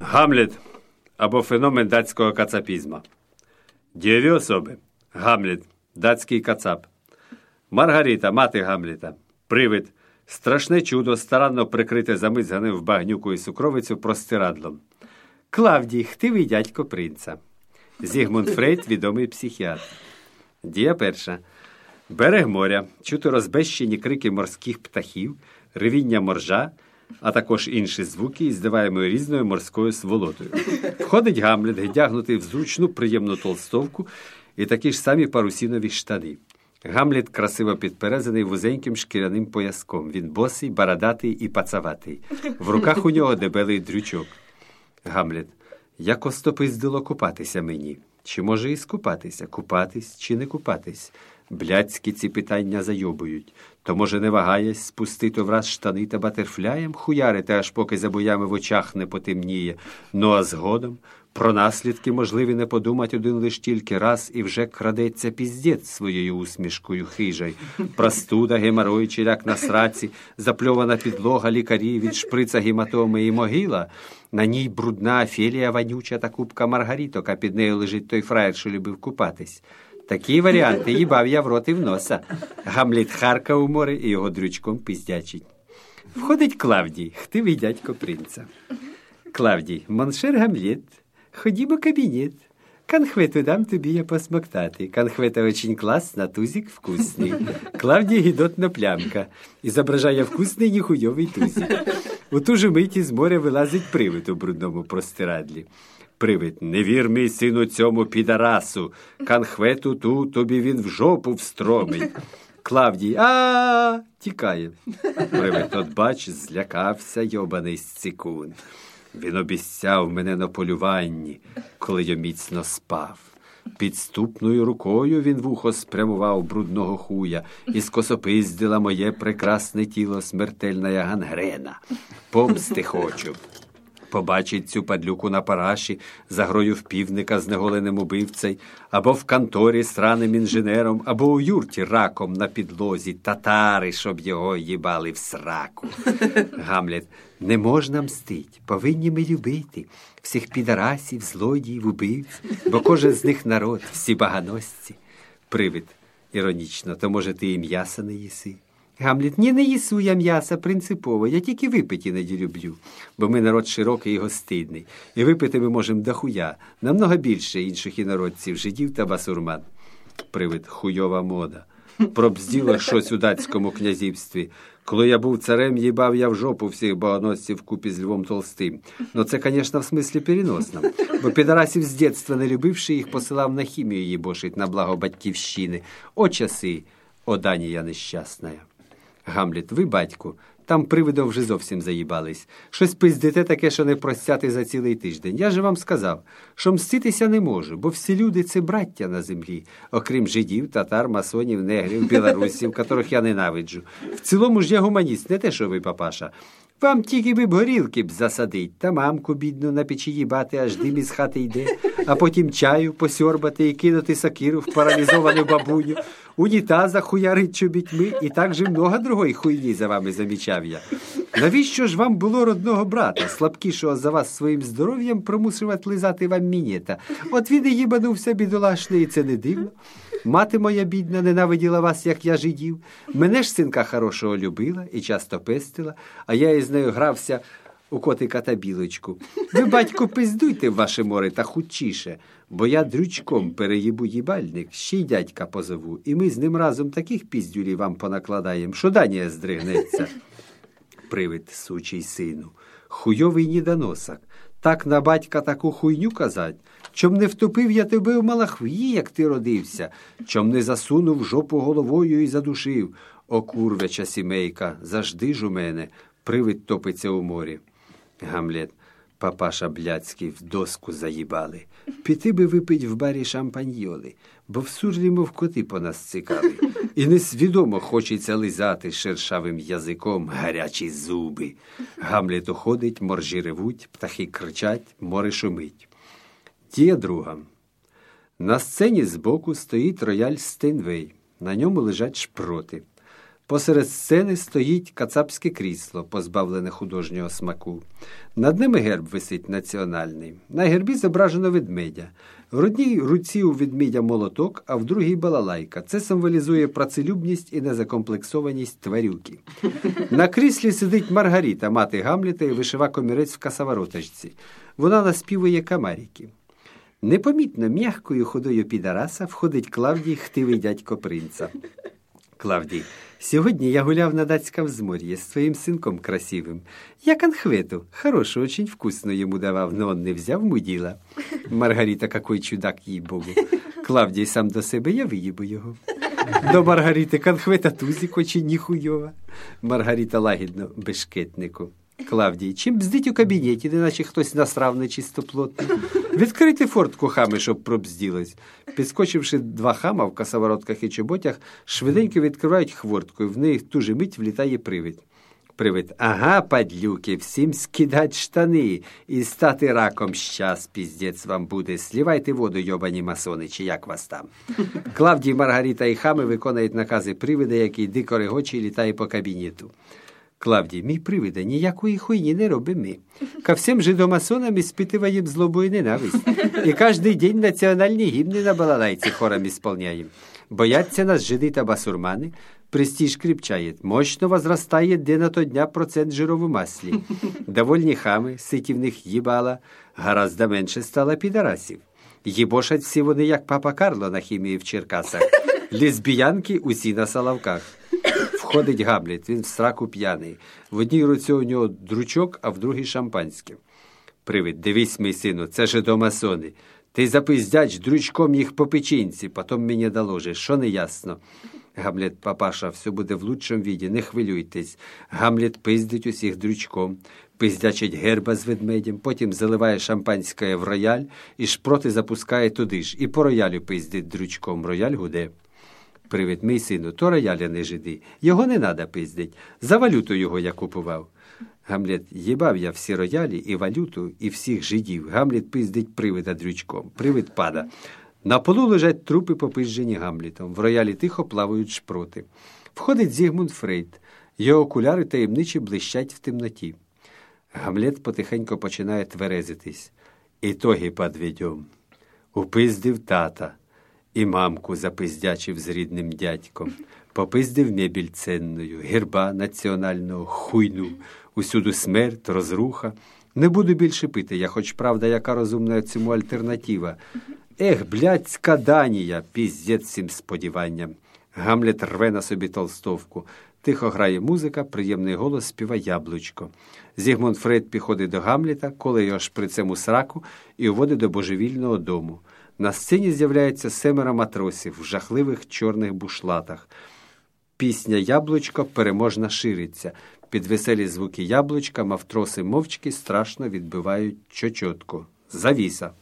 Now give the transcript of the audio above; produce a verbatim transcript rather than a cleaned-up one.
Гамлет або феномен датського кацапізму. Дієві особи. Гамлет – датський кацап. Маргарита – мати Гамлета. Привид – страшне чудо, старанно прикрите замизганим в багнюку і сукровицю простирадлом. Клавдій – хтивий дядько принца. Зігмунд Фрейд – відомий психіатр. Дія перша. Берег моря, чути розбещені крики морських птахів, ревіння моржа, а також інші звуки, іздаваємо різною морською сволотою. Входить Гамлет, вдягнутий в зручну, приємну толстовку і такі ж самі парусінові штани. Гамлет красиво підперезаний вузеньким шкіряним пояском. Він босий, бородатий і пацаватий. В руках у нього дебелий дрючок. Гамлет. Як остопиздило купатися мені? Чи може і скупатися? Купатись чи не купатись? Блядські ці питання зайобують. То, може, не вагаясь, спустити враз штани та батерфляєм, хуярити, аж поки за боями в очах не потемніє. Ну, а згодом про наслідки можливі не подумать один лиш тільки раз, і вже крадеться піздець своєю усмішкою хижай. Простуда, геморой, чиляк на сраці, запльована підлога, лікарі від шприца гематоми і могила. На ній брудна Офелія вонюча та кубка маргариток, а під нею лежить той фраєр, що любив купатись. Такі варіанти їбав я в рот і в носа. Гамлет харка у море і його дрючком пиздячить. Входить Клавдій, хтивий дядько принца. Клавдій, моншер Гамлет, ходімо кабінет. Конхвету дам тобі я посмоктати. Конхвета очень класна, тузик вкусний. Клавдій гідотна плямка. Ізображає вкусний ніхуйовий тузик. У ту же мить із моря вилазить привид у брудному простирадлі. Привид, не вір, мій сину, цьому підарасу. Конхвету ту тобі він в жопу встромить. Клавдій, а тікає. Привид, от бач, злякався йобаний сцикун. Він обіцяв мене на полюванні, коли я міцно спав. Підступною рукою він в ухо спрямував брудного хуя, і скосопиздила моє прекрасне тіло смертельна гангрена. Помсти хочу. Побачить цю падлюку на параші, за грою в півника з неголеним убивцей, або в конторі з раним інженером, або у юрті раком на підлозі, татари, щоб його їбали в сраку. Гамлет, не можна мстить, повинні ми любити всіх підарасів, злодіїв, убивць, бо кожен з них народ, всі баганосці. Привид, іронічно, то може ти і м'яса не їси? Гамлет, ні, не їсу я м'яса принципово, я тільки випити іноді люблю, бо ми народ широкий і гостинний, і випити ми можемо дохуя, намного більше інших інородців, жидів та басурман. Привид, хуйова мода. Пробзділо щось у датському князівстві. Коли я був царем, їбав я в жопу всіх богоносців вкупі з Львом Толстим. Ну це, звісно, в смислі переносному, бо підарасів з дєтства не любивши, їх посилав на хімію їбошить на благо батьківщини. О часи, о Данія нещасна. Гамлет, ви, батьку, там привидом вже зовсім заїбались. Щось пиздите таке, що не простяти за цілий тиждень. Я же вам сказав, що мститися не можу, бо всі люди – це браття на землі, окрім жидів, татар, масонів, негрів, білорусів, котрих я ненавиджу. В цілому ж я гуманіст, не те, що ви, папаша. Вам тільки би б горілки б засадить, та мамку бідну на печі їбати, аж дим із хати йде, а потім чаю посьорбати і кинути сокиру в паралізовану бабуню, унітаза хуярить чобітьми, і так же много другої хуйні за вами замічав я. Навіщо ж вам було родного брата, слабкішого за вас своїм здоров'ям, примусувати лизати вам мінета? От він і їбанувся бідолашний, і це не дивно. Мати моя бідна ненавиділа вас, як я жидів. Мене ж синка хорошого любила і часто пестила, а я із нею грався у котика та білочку. Ви, батько, пиздуйте в ваше море та хутчіше, бо я дрючком переїбу їбальник, ще й дядька позову, і ми з ним разом таких піздюлів вам понакладаємо, що Данія здригнеться. Привид, сучий сину, хуйовий недоносок. Так на батька таку хуйню казать? Чом не втопив я тебе в малахві, як ти родився? Чом не засунув в жопу головою і задушив? О, курвяча сімейка, завжди ж у мене, привид топиться у морі. Гамлет, папаша блядський, в доску заїбали. Піти би випить в барі шампаньйоли, бо в сурлі, мов коти по нас цикали. І несвідомо хочеться лизати шершавим язиком гарячі зуби. Гамлет уходить, моржі ревуть, птахи кричать, море шумить. Дія друга. На сцені збоку стоїть рояль Стейнвей. На ньому лежать шпроти. Посеред сцени стоїть кацапське крісло, позбавлене художнього смаку. Над ними герб висить національний. На гербі зображено ведмедя. В одній руці у ведмедя молоток, а в другій балалайка. Це символізує працелюбність і незакомплексованість тварюки. На кріслі сидить Маргарита, мати Гамлета, і вишива комірець в косовороточці. Вона наспівує камарики. Непомітно м'якою ходою підараса входить Клавдій, хтивий дядько принца. Клавдій: «Сьогодні я гуляв на датськом взморье с твоим сынком красивым. Я конхвету, хорошую, очень вкусную ему давав, но он не взяв мудила». Маргарита: «Какой чудак, їй-богу». Клавдій сам до себе: «Я виїбу його». До Маргарити: «Конхвета тузик, очень ніхуйова». Маргарита лагідно: «Бешкетнику». Клавдій: «Чим бздить у кабінеті, неначе хтось насрав нечистоплотний? Відкрийте фортку, хами, щоб пробзділось». Підскочивши два хама в косоворотках і чоботях, швиденько відкривають хвортку, і в них ту же мить влітає привид. Привид: «Ага, падлюки, всім скидать штани і стати раком щас, піздець вам буде. Слівайте воду, йобані масони, чи як вас там». Клавдій, Маргарита і хами виконують накази привида, який дико регоче і літає по кабінету. Клавдій: «Мій привиде, ніякої хуйні не робимо ми. Ко всім жидомасонам іспитываем злобу і ненависть. І кожний день національні гімни на балалайці хором ісполняємо. Бояться нас жиди та басурмани, престиж крепчає, мощно возрастає день ото дня процент жиров у маслі. Довольні хами, ситі в них їбала, гораздо менше стало підарасів. Їбошать всі вони, як папа Карло на хімії в Черкасах. Лесбіянки усі на Соловках». Входить Гамлет, він в сраку п'яний. В одній руці у нього дручок, а в другій шампанське. Привид: «Дивись, мій сину, це жидомасони. Ти запиздяч дручком їх по печінці, потім мені доложиш, що не ясно». Гамлет: «Папаша, все буде в лучшому віді, не хвилюйтесь». Гамлет пиздить усіх дручком, пиздячить герба з ведмедем, потім заливає шампанське в рояль і шпроти запускає туди ж. І по роялю пиздить дручком, рояль гуде. Привид: «Мій сину, то рояля не жиди, його не надо пиздить, за валюту його я купував». Гамлет: «Їбав я всі роялі і валюту, і всіх жидів». Гамлет пиздить привида дрючком. Привид пада. На полу лежать трупи, попизджені Гамлетом. В роялі тихо плавають шпроти. Входить Зігмунд Фрейд. Його окуляри таємниче блищать в темноті. Гамлет потихенько починає тверезитись. «Ітоги подведем. Упиздив тата. І мамку запиздячив з рідним дядьком. Попиздив мебіль ценною, герба національного, хуйну. Усюду смерть, розруха. Не буду більше пити я, хоч правда, яка розумна цьому альтернатива. Ех, блядська Данія, піздець цим сподіванням». Гамлет рве на собі толстовку. Тихо грає музика, приємний голос співа яблучко. Зігмунд Фрейд підходить до Гамлета, коле його шприцем у сраку і уводить до божевільного дому. На сцені з'являється семеро матросів в жахливих чорних бушлатах. Пісня «Яблучко» переможно шириться. Під веселі звуки яблучка мавтроси мовчки страшно відбивають чочотку. Завіса.